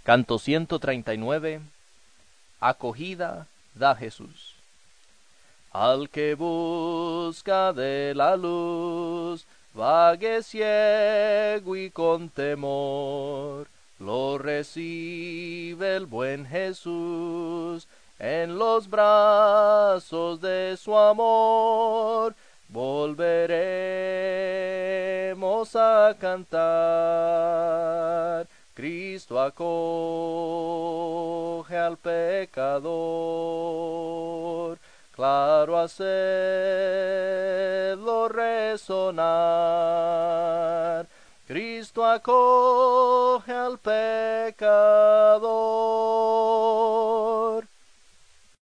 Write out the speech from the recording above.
Canto 139. Acogida da Jesús. Al que busca de la luz, vague ciego y con temor, lo recibe el buen Jesús en los brazos de su amor. Volveremos a cantar, Cristo acoge al pecador. Claro hacedlo resonar, Cristo acoge al pecador.